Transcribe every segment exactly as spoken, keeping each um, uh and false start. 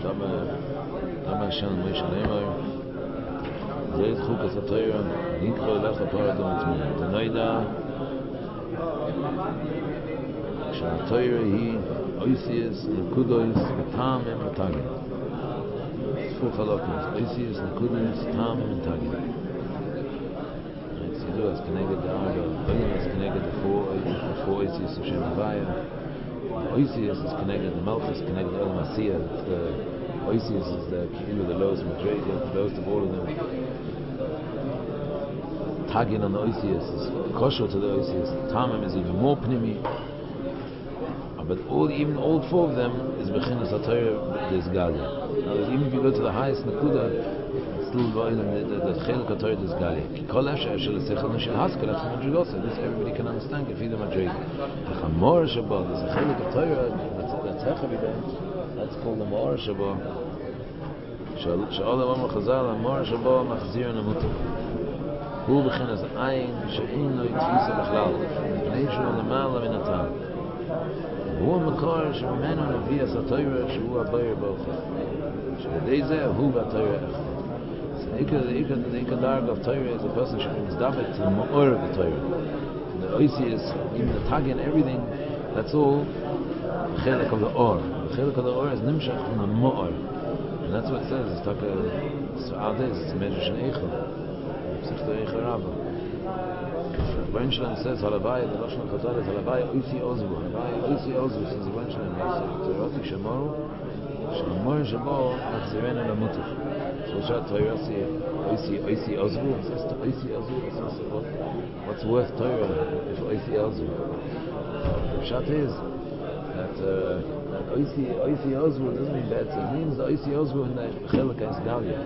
Tama Tama Shan Moshe Leimer Zayt Chukas HaTorah Nikro Lecha Paradon Tmina Tanoida שהTorah היא Oisius Nekudos Tam and Tagin Four Chalokos Oisius Nekudos Tam and Tagin Tzidua is connected to Arba Olam is connected to four Four Oisius of Shem Havaya Oisius is connected to Malchus, connected to Olam Asiyah. The Oisius is the Kilu, the lowest Madrega, the lowest of all of them. Tagin on the Oisius is kosher to the Oisius. Tamim is even more pnimi. But all, even all four of them is Bechinas HaTorah des Galia. Even if you go to the highest Nakuda, it's still the Chelek HaTorah des Galia. Ki kol efshar shel sechel no shel haskell ach madrigosa. This everybody can understand. If either Madriga, the Chamor Shabbat, there's a Chelek HaTorah. That's called the Ma'or Shabo. Sha'ol Amar Chazal, Ma'or Shabo Machzir Namutu. Hu b'chinas ayin she'ein lo yitzvisa b'chlal. B'nei shu l'mala min hatam. Hu ha'makor she'mimenu nevias ha'Torah she'hu ha'bayir b'ocha. She'b'dei zeh hu b'Torah echad. So the ikar darg of Torah is a person who brings davet to the Ma'or of the Torah. The Oisius, even the Tagin, everything, that's all the Chelek of the Or. The Chelek of the Or is Nimshach from the Ma'or. And that's what it says. It's like a Su'adis, it's a Medrash in Eichel. Psichto Eichel Rabbah. Rebbein Shalom says, Halavai, the Lashon HaChazal is Halavai Oisi Ozvu. Halavai Oisi Ozvu, says Rebbein Shalom. He says, Torati Shemoru, Shemoru Shabo, Nachzirenu Lamutuf. So Shat Torati Oisi Oisi Ozvu. It says, Oisi Ozvu. What's worth Torah if Oisi Ozvu? The Shat is that Oisi Oisi Ozvu doesn't mean bad. It means the Oisi Ozvu in the Chelek is Galia.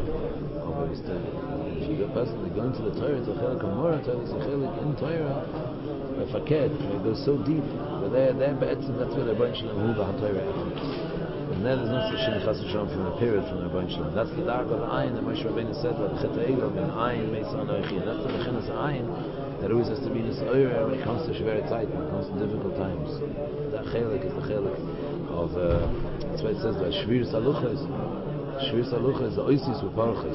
If you go personally go into the Torah, it's a Chelek Amora Torah, it's a Chelek in Torah. A Faked, it goes so deep. But there, there, that's where the Rebbein Shalom Hu HaTorah. And there is no such thing Chas v'Shalom from a period from the Rebbein Shalom. That's the dark of Ayin that Moshe Rabbeinu said that Chet Ha'egel ben Ayin Meis Anochi. And that's the Bechinas Ayin that always has to be this Oyer when it comes to Shver Tzeit, when it comes to difficult times. That Chelek is the Chelek of, uh, that's why it says that Shvir Saluchas. Shvir Saluchas is the Oisis with Baruchas.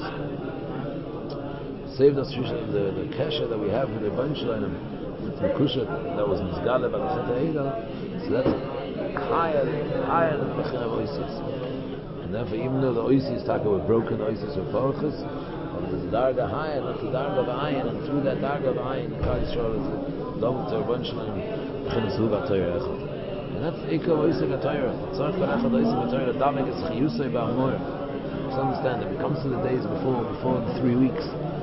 Saved us the, the Kesha that we have with the Rebbein Shalom. It's Mekusha that was Nizgale by the Chet Ha'egel. So that's higher, higher than the Bechin of Oisis. And therefore, even though the Oisis talking with broken Oisis with Baruchas, there's a darga higher, that's the darga of Ayin, and through that darga of Ayin, the Kal Yisrael is double to Rebbein Shalom, Bechinas Hu HaTorah Echad. And that's Ika Oisig HaTorah. Tzarech Bar Echad Oisig HaTorah, the Davik is Chiyusei Ba'amor. Just understand that it comes to the days before, before the three weeks.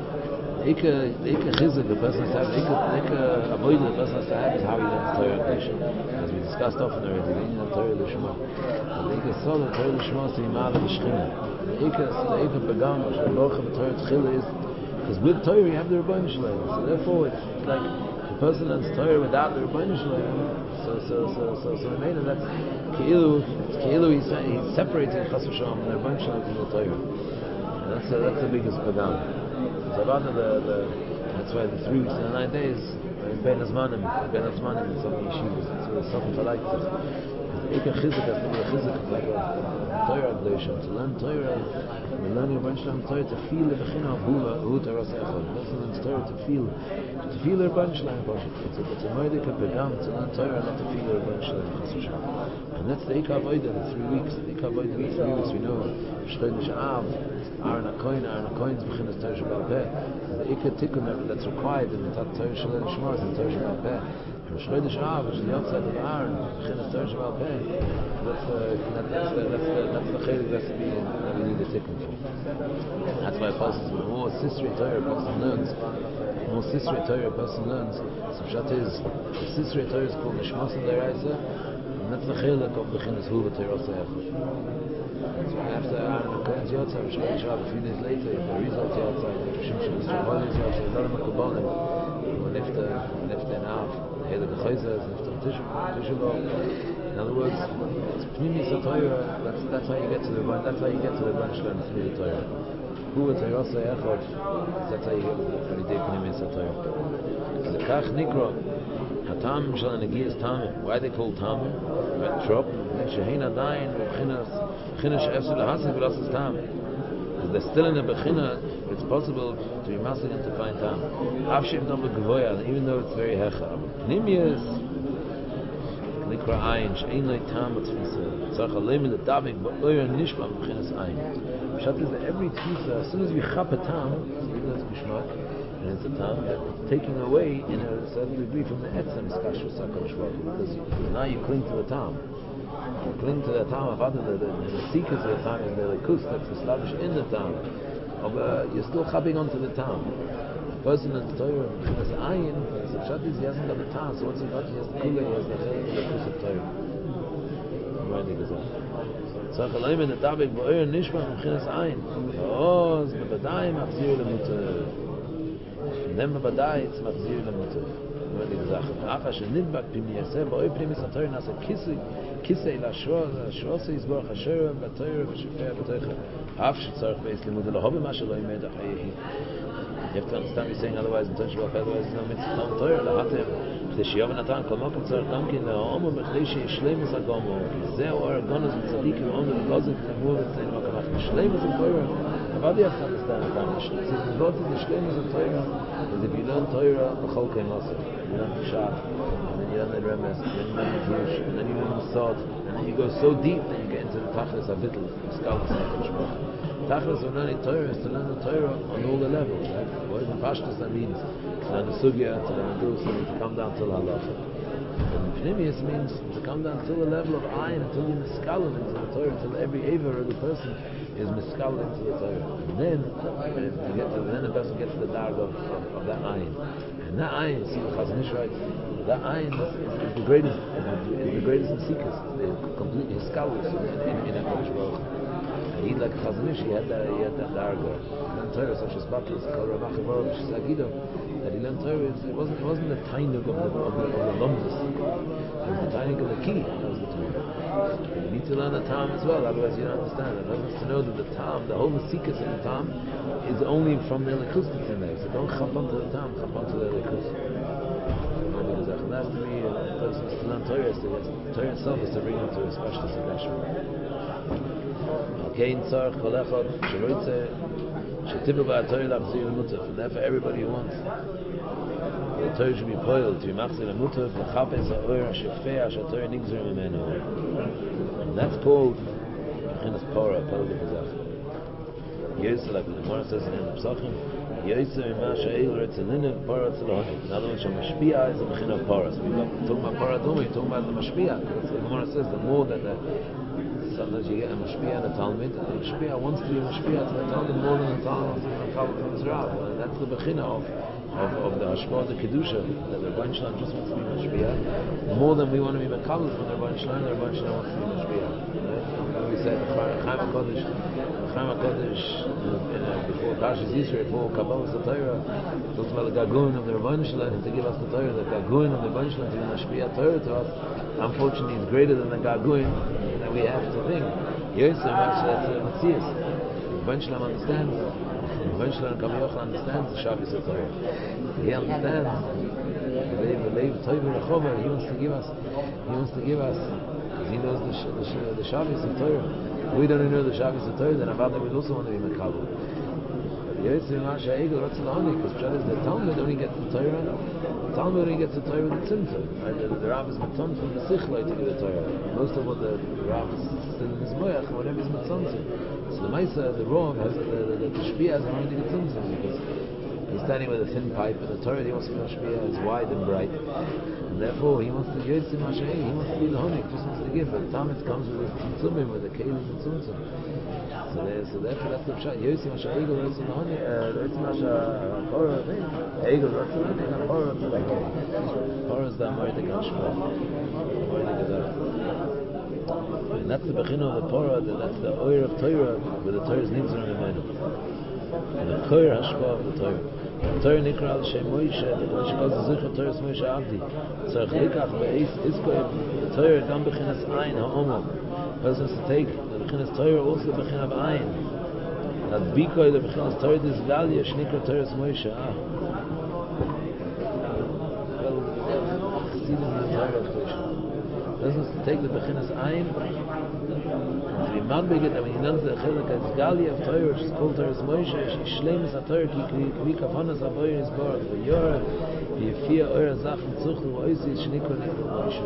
The Ika, the Ika Chizuk, the person has to have, the Ika, the Ika Avodah, the person has to have is how he learns Torah Kedusha. As we discussed often already, the meaning of Torah Lishma. The Ika Sola, Torah Lishma, is to Yimala B'Shchina. The Ika, the Ika Pagam, the Baruch of Torah Tchila is, because with Torah you have the Rebbeinu Shalom. So therefore it's like, the person learns Torah without the Rebbeinu Shalom. So, so, so, so, so, so, so, that's Keilu, Keilu, he's, he's separating Chas v'Shalom and the Rebbeinu Shalom from the Torah. And that's, uh, that's the biggest Pagam. So about the, the, that's why the three weeks and the nine days in Ben Azmanim, Ben Azmanim in some yeshivas, it's really something for like this. Because the Eker Chizuk has to be a Chizuk, it's like a Torah Gdosha, to learn Torah, to learn your Rebbeinu Shalom Torah, to feel the Bechina of Hu Torah Echad. The person learns Torah to feel, to feel the Rebbeinu Shalom Pashat. It's a, it's a Moedik Pegam to learn Torah, not to feel the Rebbeinu Shalom Chas v'Shalom. And that's the Eker Avodah, the three weeks. The Eker Avodah, the three weeks we know, Shchodesh Av, Aaron HaKoyin, Aaron HaKoyin is Bechinas Torah Sheba'al Peh. The Ikar Tikkun that's required in the Torah Shalom Shmor is in Torah Sheba'al Peh. From Shchodesh Av, which is the outside of Aaron, Bechinas Torah Sheba'al Peh. That's the that's the that's the that's the Chelik recipe that we need a Tikkun for. That's why a person, the more Sisri Torah a person learns, the more Sisri Torah a person learns. So Pshat is the Sisri Torah is called Nishmas and Deraisa, and that's the Chelik of Bechinas Hu Torah Echad. After Aaron HaKoyen's Yotzai, Shchodesh Av, a few days later, the results Yotzai, Shimshon Yisraeli's Yotzai, a lot of Mekubalim, when Nifta, Nifta and Av, Helig HaChoyzeh, Nifta Tisha B'Av. In other words, it's Pnimi Torah. That's that's how you get to the that's how you get to the Rebbeinu Shalom through the Torah. Hu Torah Echad. That's how you get to the Pnimi Torah. The Kach Nikra Hatam Shal Negiyas Tamim. Why they call Tamim? Trop. Shehein Adayin B'Chinas Bechina she'efsu lahasig v'lasas tam. Because they're still in a bechina, it's possible to be masig and to find tam. Avshim dom l'gvoya, even though it's very hecha. Pnimius, nikra ayin, she'ein loy tam v'tfisa. Tzarech aleim l'dabik ba'oyer nishma b'chinas ayin. Pshat is that every tfisa, as soon as we chap a tam, even though it's bishmak, and it's a tam that it's taking away in a certain degree from the etzem skashu sakadosh baruch Hu, because now you cling to the tam. You cling to the tam of other, the, the, the seekers of the tam is the likus that's established in the tam. But uh, you're still chapping onto the tam. The person in the Torah has ayin, so pshat is he hasn't got the tam, so once he got he has the kula, he has the chelik of the likus of Torah. Reminding us of tzarech aleim l'dabik ba'oyer nishma b'chinas ayin. V'oz b'vadai machzir l'muter. Then b'vadai it's machzir l'muter. Reminding us of afa shenidbak p'miyaseh ba'oyer p'nimis ha'Torah nasa kisui kisei l'ashroz l'ashroz yizborach ha'sherah b'Torah v'shefeh b'toicha. Af shetzarech beis limud l'hobi ma shelo yimed achayehi. You have to understand what he's saying, otherwise in touch with otherwise it's no mitzvah Talmud Torah lahatem. כדי שיוב נתן כל מקום צריך גם כן להאומו בכדי שישלם את הגומו כי זהו ארגון הזה צדיק ואומר וגוזם כתבו אצלנו מקום אנחנו שלם את התוירה אבל you have to understand it it's devoted to שלם את התוירה because if you learn Torah בכל כאן also you learn Pshat and then you learn the Remes and then you learn Kiddush and then you learn Sod and then you go so deep that you get into the Tachlis HaVittel the Skalas HaKadosh Tachlis of learning Torah is to learn the Torah on all the levels right? What in Pashtus that means to learn the Sugya, to learn the Dulce, to come down to the Halacha. And Pnimius means to come down to the level of Ayin, until you miskalem into the Torah, until every Aver of the person is miskalem into the Torah. And then, when it, you get to, then the person gets to the darg of, of, of that Ayin. And that Ayin, see the Chazon Ish writes, that Ayin is, is, is the greatest, is the, is the greatest in Sikas, the complete Hiskalus in, in, in HaKadosh Baruch Hu. He'd like Chazon Ish, he had that, he had that darga. He learned Torah such as Bakis, Kol Ramach Evorah, B'Shagido, that he learned Torah, it wasn't, it wasn't the tainug of the, of the, of the lumdus. It was the tainug of the key, that was the Torah. You need to learn the Tam as well, otherwise you don't understand. It helps us to know that the Tam, the whole Masikas of the Tam, is only from the Elikus that's in there. So don't chap onto the Tam, chap onto the Elikus. Because that has to be, a person has to learn Torah, so Torah itself is to bring him to a special situation. Kein tzarech kol echad sheroitze shetibu ba'atorah lachzir l'mutaf, and therefore everybody who wants the Torah should be poiled to be machzir l'mutaf l'chapes ha'or ha'shefeh ha'shatorah nigzir mimenu, and that's called Bechinas Porah, Porah B'Chazach. Yosef, like the Gemara says in the Pesachim, Yosef ima she'eil retzelinim Porah tzelahonik. In other words, Mashpia is a Bechin of Porah. So we're talking about Porah Duma, we're talking about the Mashpia. That's what the Gemara says. The more that the sometimes you get a mashpia and a talmid, and the mashpia wants to be a mashpia to the talmid more than the talmid from his Rav. And that's the bechina of, of, of the hashpah, the kedusha, that the Rebbeinu Shalom just wants to be mashpia more than we want to be mekabel from the Rebbeinu Shalom. The Rebbeinu Shalom wants to be mashpia. Right? We said the Chaim HaKodesh, Chaim HaKodesh before Parshas Yisro, before Kabbalah Torah, talks about the gagun of the Rebbeinu Shalom to give us the Torah. The gagun of the Rebbeinu Shalom to be mashpia Torah to us, unfortunately, is greater than the gagun we have to think. Yosef, that's a Matthias. Rebbeinu Shalom understands. Rebbeinu Shalom Kami Yochel understands the Shabbos of Torah. He understands. He wants to give us. He wants to give us. Because he knows the the, the Shabbos of Torah. We don't know the Shabbos of Torah. Then Avada will also want to be Mekabel. Yosef Masha Egel Ratzalani, because the Talmud only gets the Torah. The Talmud only gets the Torah with the Tzimtzum. Right? The, the Rav is Matzon from the Sichloi to give the Torah. Most of what the, the Rav is still in his Moyach, whatever is Matzon. So the Maisa, the Rav, has the, the, the, the Shpia has only the Tzimtzum, because he's standing with a thin pipe, and the Torah he wants to be Shpia is wide and bright. And therefore he wants to Yosef Masha Egel, he wants to be the Honik, just wants to give. But the Talmud comes with the Tzimtzumim, with the Kelim and Tzimtzum. So, there, so therefore that's the pshat. Yosef Masha Egel Ratzon Lahoni, Yosef Masha Porah thing. Egel Ratzon Lahoni, and Porah to like Porah is the Amoydik Hashpah, Amoydik Azar. And that's the Bechina of the Porah. That's the Oyer of Torah, where the Torah is Nigzor in the Menu. And the Koyer Hashpah of the Torah. The Torah Nikra al Shem Moshe. The Moshe calls the Zichur Torah Moshe Avdi. Tzarech Likach Be'ez Iskoy. The Torah Gam Bechinas Ayin Ha'omo. Person has to take the Bechinas Torah, also the Bechin of Ayin. That Bikoy, the Bechinas Torah, this value, Shnikra Torah Moshe. Ah. Well, Chassidim in the Torah, Das ist to take the beginnes ein. Und wie man beginnt, when he learns the Chelik as Gali of Torah, which is called Torah's Moshe, Shleim is a Torah, ki kafanas avoyer is bar, v'yor, v'yefia oyer zachen zuchel, v'oisi is shnikol nikol Moshe.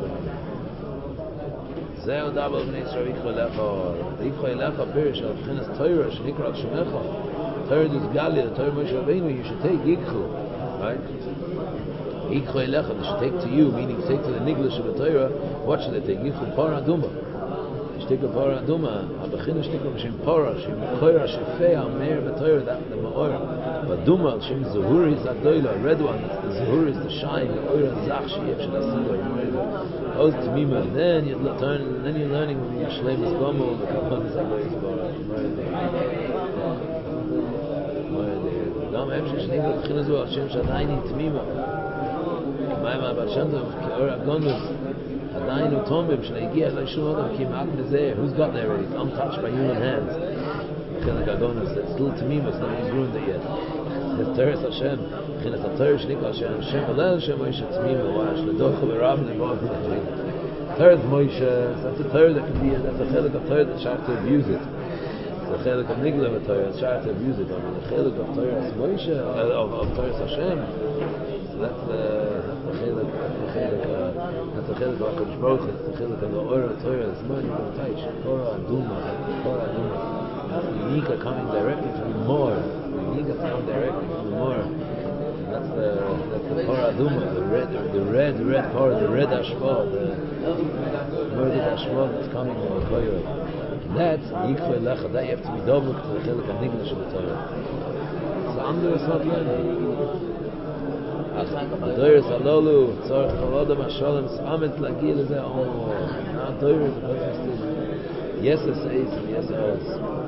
זהו דאבל בני ישראל יקחו אליך, יקחו אליך פרש על בחינת תורה שנקרא על שמך. תורה דוס גלי, תורה משה רבינו, you should take יקחו, right? יקחו אליך, they should take to you, meaning take to the English of the Torah. What should they take? יקחו פרה אדומה. They should take a פרה אדומה. הבחינה שנקרא בשם פרה, שם קוירה שפיה, מאיר בתורה, that the מאור. אדומה על שם זהוריס הגדולה, red one, the זהוריס, the shine, the oira zach sheyev shel asigo, Oz Tmima, then you learn, then you're learning when you shleim is gomo, the kapanis avoyis bara. Gam efshir shneim b'tchina zu Hashem shadayni Tmima. K'mayim ha'Baal Shem Tov k'or agonus hadaynu tomim shnegiya l'yishum adam k'im'at mezeh. Who's got there already? It's untouched by human hands. Chinas agonus, it's still Tmima, it's not even ruined it yet. It's Teres Hashem. Chinas HaTorah shnikol Hashem Hashem alel Hashem Moshe Tmima wash l'dochu v'rav l'vov l'vov. Third Moshe, that's a Torah that can be, that's a chelik of Torah that tries to abuse it. It's a chelik of Nigla of Torah that tries to abuse it. I mean, the chelik of Torah is Moshe, uh, of, of Torah is Hashem. So that's the chelik, that's the chelik, that's the chelik of HaKadosh Baruch Hu, that's the chelik of the Orah of Torah, it's money from Taish, Torah Aduma, Torah Aduma. Unique are coming directly from the Mor, unique are coming directly from the Mor. That's the that's the Torah Aduma, the red, the red, red Torah, the red Ashva, the murdered Ashva that's coming from the Koyro. That's Yikfu Elecha. That you have to be double to the Chelik and English of the Torah. So under is not learning. Adoyer Salolu, Tzorch Chalodam Hashalom, Samet Lagil is there. Oh, now Adoyer is a person still. Yes, it says, yes, it says.